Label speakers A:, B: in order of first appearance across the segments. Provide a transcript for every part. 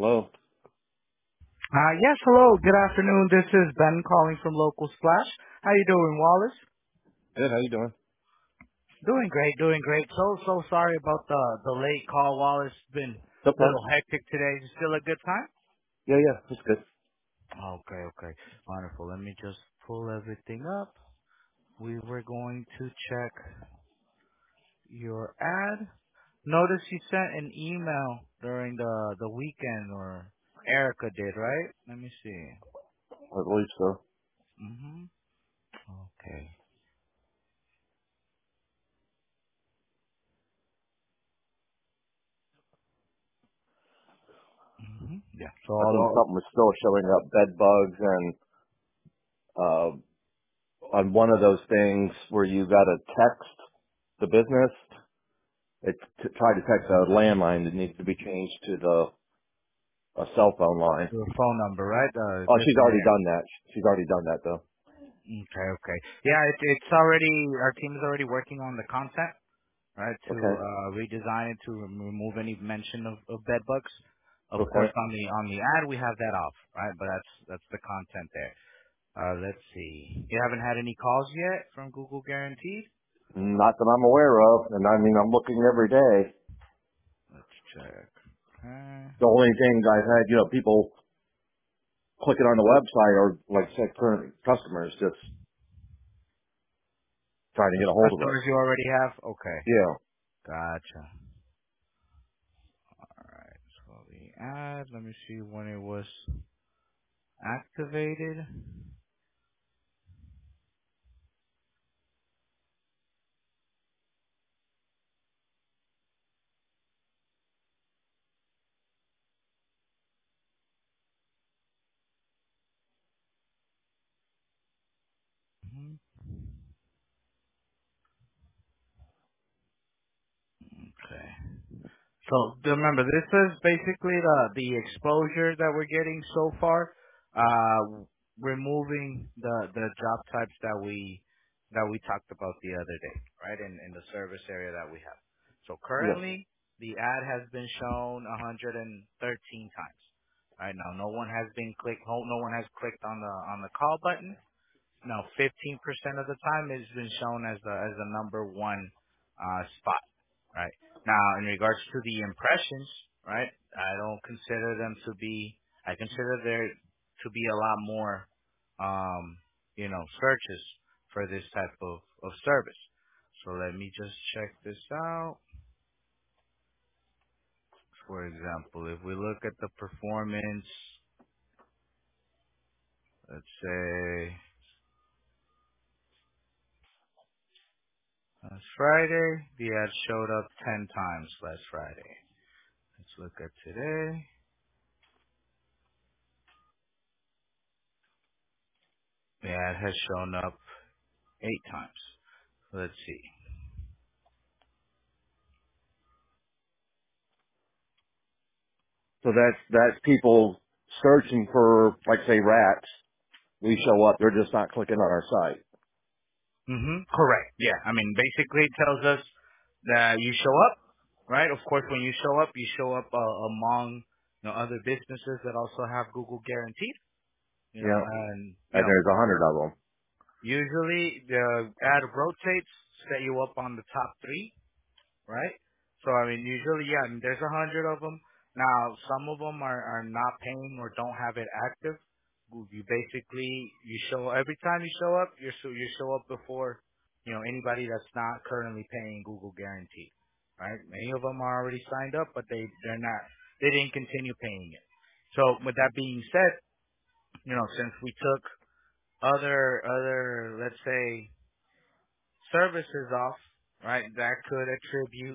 A: Hello.
B: Yes, hello. Good afternoon. This is Ben calling from Local Splash. How you doing, Wallace?
A: Good. How you doing?
B: Doing great, doing great. So sorry about the late call, Wallace. It's been a
A: Okay.
B: little hectic today. Is it still a good time?
A: Yeah, yeah. That's good.
B: Okay, okay. Wonderful. Let me just pull everything up. We were going to check your ad. Notice you sent an email during the weekend, or Erica did, right? Let me see.
A: I believe so.
B: Mhm. Okay. Mhm. Yeah. So
A: I think
B: all
A: something was still showing up, bed bugs, and on one of those things where you got to text the business, it tried to text a landline that needs to be changed to a cell phone line.
B: your phone number, right?
A: Oh, she's
B: Different
A: already
B: area.
A: done that. She's already done that though.
B: Okay, okay. Yeah, it's already, our team is already working on the content, right, to
A: Okay.
B: redesign it to remove any mention of bed bugs. Of course,
A: Okay.
B: on the ad we have that off, right? But that's the content there. Let's see. You haven't had any calls yet from Google Guaranteed?
A: Not that I'm aware of, and I mean I'm looking every day.
B: Let's check. Okay.
A: The only things I've had, people clicking on the website or like I said, current customers just trying to get a hold of us.
B: Customers you already have? Okay.
A: Yeah.
B: Gotcha. All right. So the ad, let me see when it was activated. Mhm. Okay. So remember, this is basically the exposure that we're getting so far. Removing the job types that we talked about the other day, right? In the service area that we have. So
A: Yeah.
B: currently, the ad has been shown 113 times. Right now, no one has clicked on the call button. No, 15% of the time it's been shown as the number one spot, right? Now, in regards to the impressions, right, I don't consider them to be. I consider there to be a lot more, searches for this type of service. So let me just check this out. For example, if we look at the performance, let's say last Friday, the ad showed up 10 times last Friday. Let's look at today. The ad has shown up 8 times. Let's see.
A: So that's people searching for, like say, rats. We show up, they're just not clicking on our site.
B: Correct. Yeah. I mean, basically it tells us that you show up, right? Of course, when you show up among other businesses that also have Google Guaranteed.
A: Yeah.
B: And
A: And there's 100 of them.
B: usually the ad rotates, set you up on the top three, right? So I mean, usually, yeah, I mean, there's 100 of them. Now, some of them are not paying or don't have it active. You basically you show every time you show up, you show up before anybody that's not currently paying Google Guarantee, right? Many of them are already signed up, but they didn't continue paying it. So with that being said, since we took other let's say services off, right? That could attribute,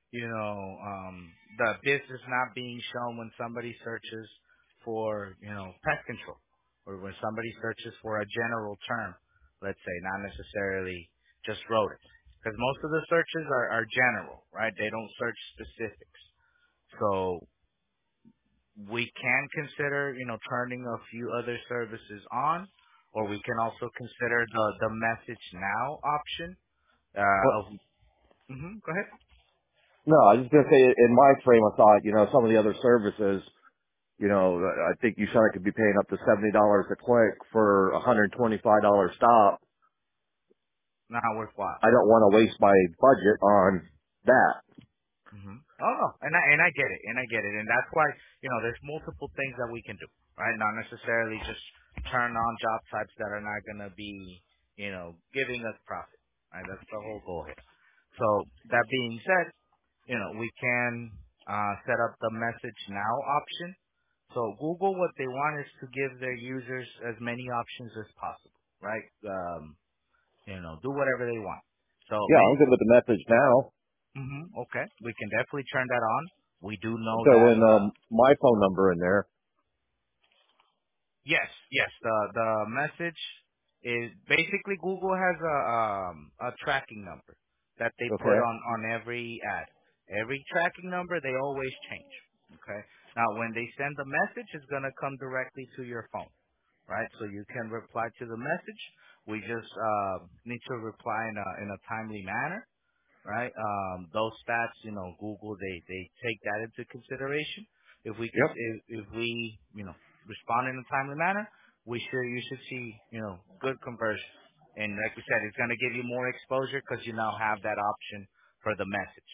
B: the business not being shown when somebody searches for, pest control, or when somebody searches for a general term, let's say, not necessarily just rodents. Because most of the searches are general, right? They don't search specifics. So we can consider, turning a few other services on, or we can also consider the message now option
A: What?
B: of go ahead.
A: No, I was just going to say, in my frame of thought, some of the other services, You know, I think you said I could be paying up to $70 a click for a $125 stop.
B: Not worthwhile.
A: I don't want to waste my budget on that.
B: Oh no, and I get it, and that's why there's multiple things that we can do, right? Not necessarily just turn on job types that are not gonna be giving us profit, right? That's the whole goal here. So that being said, we can set up the message now option. So Google, what they want is to give their users as many options as possible, right? Do whatever they want. So
A: Yeah, I'm good with the message now.
B: okay, we can definitely turn that on. We do know
A: Throw
B: that
A: in my phone number in there.
B: yes, yes, the message is basically Google has a tracking number that they put
A: Okay.
B: on every ad. Every tracking number they always change. Okay. Now when they send the message, it's gonna come directly to your phone, right? So you can reply to the message. We just need to reply in a timely manner, right? Those stats, Google, they take that into consideration. If we can,
A: Yep.
B: if we, respond in a timely manner, you should see, good conversion. And like we said, it's going to give you more exposure because you now have that option for the message.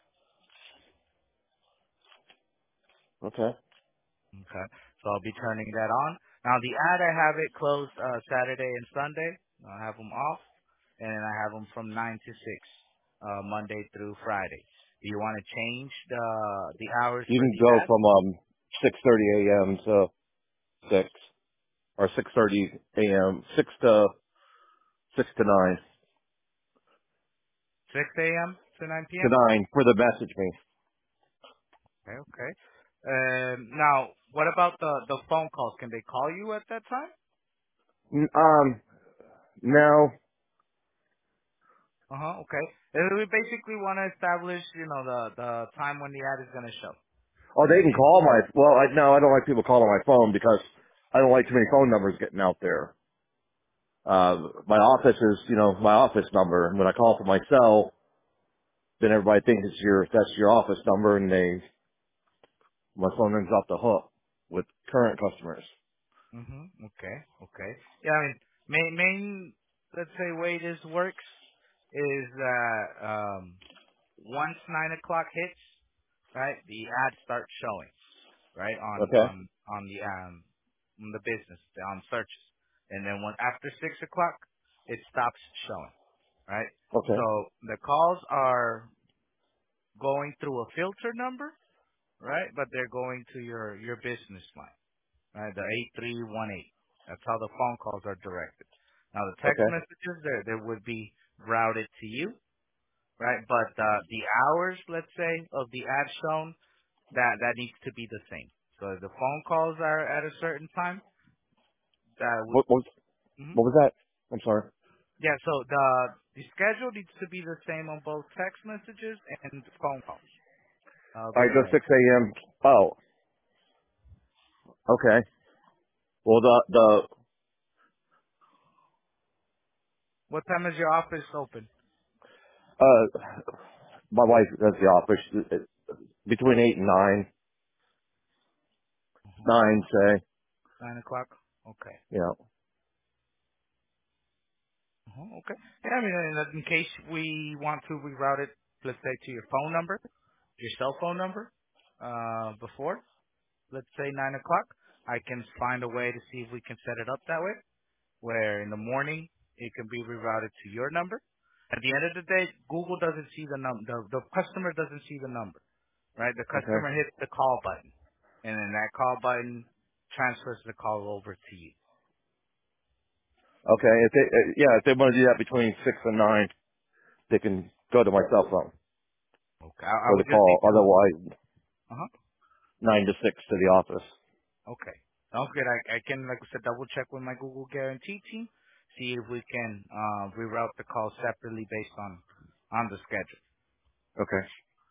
A: Okay.
B: Okay. So I'll be turning that on. Now the ad, I have it closed, Saturday and Sunday. I have them off. And then I have them from 9 to 6, Monday through Friday. Do you want to change the hours
A: You
B: for
A: can
B: the
A: go
B: ad?
A: from 6:30 a.m. to 6, or 6:30 a.m. 6 to 9
B: 6 a.m. to 9
A: to
B: p.m.?
A: 9 for the message me.
B: Okay, okay. Now, what about the phone calls? Can they call you at that time?
A: No.
B: Uh-huh, okay. We basically want to establish, the time when the ad is going to show.
A: Oh,
B: Right?
A: they can call my. Well, no, I don't like people calling my phone because I don't like too many phone numbers getting out there. My office is, my office number. And when I call for my cell, then everybody thinks that's your office number, and my phone rings off the hook with current customers.
B: Okay, okay. Yeah, I mean, main, let's say, way this works is that once 9 o'clock hits, right, the ad starts showing, right,
A: Okay.
B: on the business, on searches, and then after 6 o'clock, it stops showing, right. So
A: Okay.
B: the calls are going through a filter number, right, but they're going to your business line. Right, the 8318. That's how the phone calls are directed. Now the text
A: Okay.
B: messages there would be routed to you, right? But the hours, let's say, of the ad shown, that needs to be the same. So if the phone calls are at a certain time, that would,
A: What, what, was,
B: mhm.
A: what was that? I'm sorry.
B: Yeah. So the schedule needs to be the same on both text messages and phone calls.
A: All
B: The
A: right, just
B: same.
A: 6 a.m. Oh, okay. Well,
B: What time is your office open?
A: my wife does the office between 8 and 9.
B: Mhm.
A: 9, say.
B: 9 o'clock. Okay.
A: Yeah.
B: Okay. Yeah, I mean, in case we want to reroute it, let's say to your phone number, your cell phone number, before, let's say 9 o'clock, I can find a way to see if we can set it up that way, where in the morning it can be rerouted to your number. At the end of the day, Google doesn't see the number. The customer doesn't see the number, right? The
A: Okay.
B: customer hits the call button, and then that call button transfers the call over to you.
A: Okay. If they want to do that between 6 and 9, they can go to my cell phone
B: Okay. I
A: for the
B: would just need
A: call.
B: to.
A: Otherwise,
B: Uh-huh.
A: 9 to 6 to the office.
B: Okay. Sounds good. I can, like I said, double check with my Google Guarantee team, see if we can reroute the call separately based on the schedule.
A: Okay.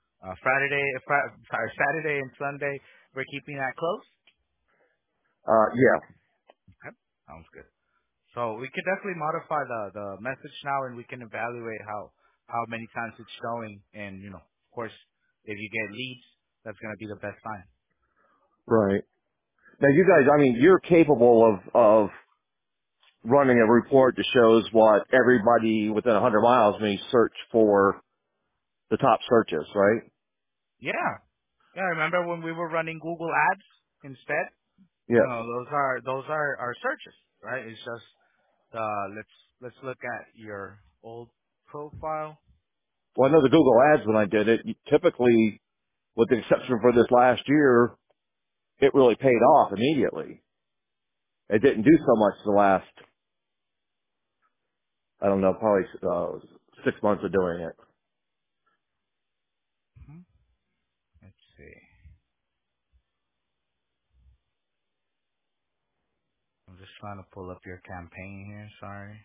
B: Saturday and Sunday, we're keeping that close.
A: Yeah.
B: Okay. Sounds good. So we could definitely modify the message now, and we can evaluate how many times it's showing, and of course, if you get leads, that's going to be the best sign.
A: Right. Now you guys, I mean, you're capable of running a report that shows what everybody within 100 miles may search for the top searches, right?
B: Yeah. Yeah, remember when we were running Google Ads instead?
A: Yes.
B: Those are our searches, right? It's just let's look at your old profile.
A: Well, I know the Google ads when I did it, typically, with the exception for this last year, it really paid off immediately. It didn't do so much the last, I don't know, probably 6 months of doing it.
B: Hmm. Let's see. I'm just trying to pull up your campaign here. Sorry.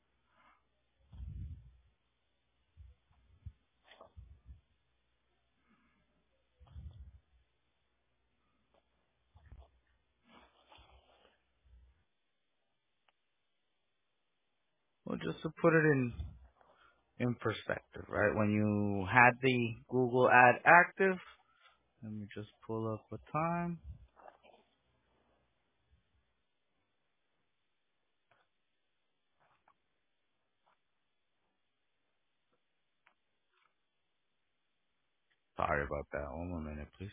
B: Well, just to put it in perspective, right? When you had the Google ad active, let me just pull up a time. Sorry about that. One more minute, please.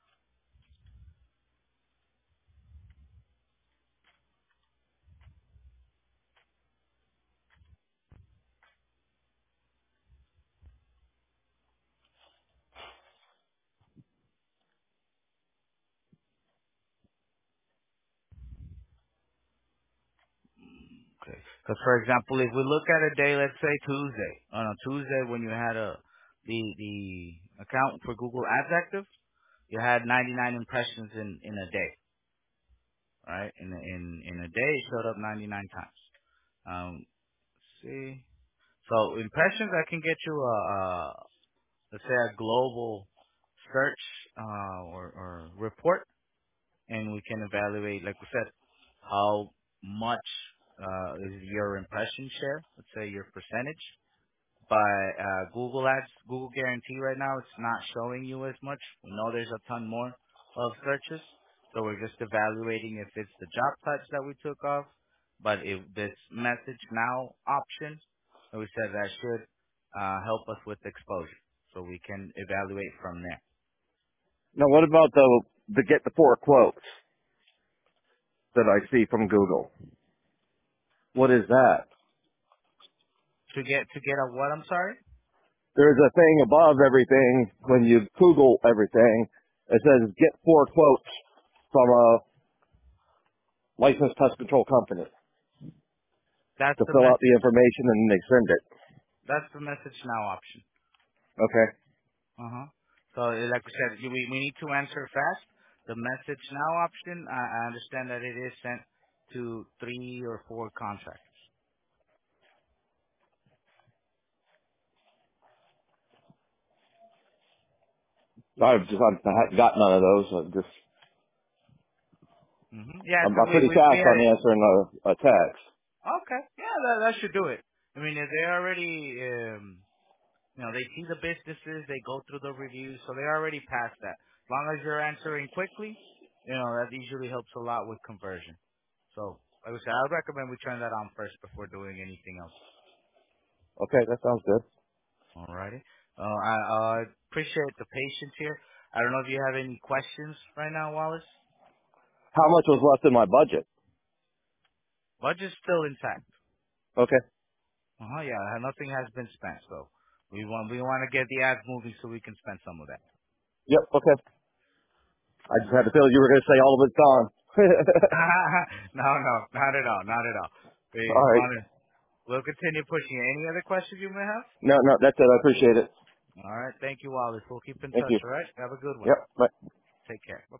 B: Okay. Because for example, if we look at a day, let's say Tuesday, on a Tuesday when you had the account for Google Ads active, you had 99 impressions in a day, right? In a day, it showed up 99 times. Let's see. So impressions, I can get you let's say a global search or report, and we can evaluate, like we said, how much is your impression share. Let's say your percentage. But Google Ads, Google Guarantee right now, it's not showing you as much. We know there's a ton more of searches, so we're just evaluating if it's the job types that we took off. But if this message now option, we said that should help us with exposure, so we can evaluate from there.
A: Now what about the get the 4 quotes that I see from Google? What is that?
B: To get a what? I'm sorry.
A: There's a thing above everything when you Google everything. It says get 4 quotes from a licensed pest control company
B: That's
A: to
B: the
A: fill out the
B: message.
A: information and they send it.
B: That's the message now option.
A: Okay.
B: Uh-huh. So like I said, we need to answer fast. The message now option, I understand that it is sent to 3 or 4 contractors.
A: I haven't got none of those.
B: Yeah,
A: I'm
B: because
A: pretty
B: we
A: fast
B: had
A: on
B: it.
A: answering a text.
B: Okay. Yeah, that should do it. I mean, if they already, they see the businesses, they go through the reviews, so they're already past that. As long as you're answering quickly, that usually helps a lot with conversion. So, like I said, I would recommend we turn that on first before doing anything else.
A: Okay, that sounds good.
B: Alrighty. I appreciate the patience here. I don't know if you have any questions right now, Wallace.
A: How much was left in my budget?
B: Budget's still intact.
A: Okay.
B: Yeah, nothing has been spent, so we want to get the ads moving so we can spend some of that.
A: Yep, okay. I just had to feel you were going to say all of it's gone.
B: No, no, not at all, not at all.
A: All right.
B: We'll continue pushing. Any other questions you may have?
A: No, no, that's it. I appreciate it.
B: All right, thank you, Wallace. We'll keep in
A: Thank
B: touch.
A: you.
B: All right, have a good one.
A: Yep, bye.
B: Take care. Bye.